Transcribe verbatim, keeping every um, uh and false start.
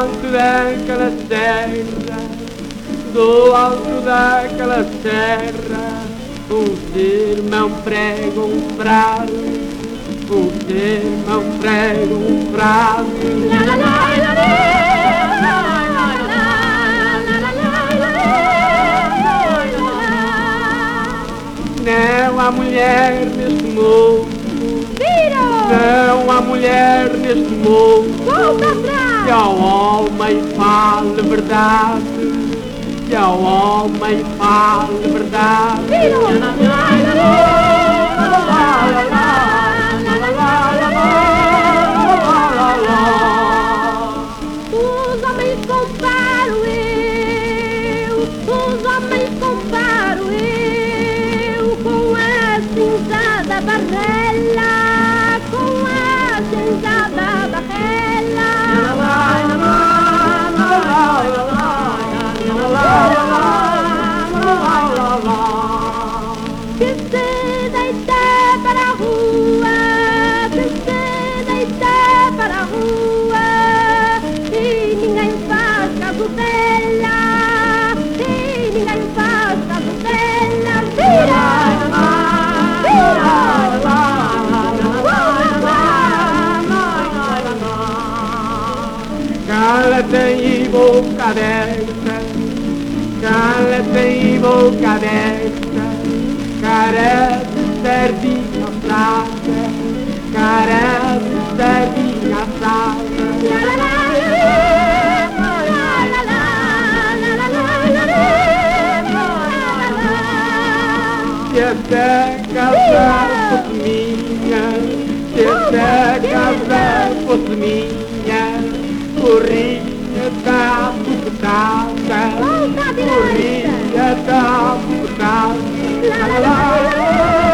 alto daquela serra, do alto daquela serra, os irmãos pregam um frase, os irmãos pregam um frase. La, la, la, la, la. Não há mulher neste mundo, não há mulher neste mundo que ao homem fale verdade, que ao homem fale verdade. Os homens comparo eu, os homens comparo eu com a cinza da barrela, com a cinza da barrela. Que se deita para a rua, que se deita para a rua e ninguém faz caso dela, e ninguém faz caso dela. Vira! Cala-te e boca aberta, cala-te e boca aberta, cara de sardinha assada, cara de sardinha assada. Se essa casa fosse minha, se essa casa fosse minha, corria da bucetada, corria da bucetada.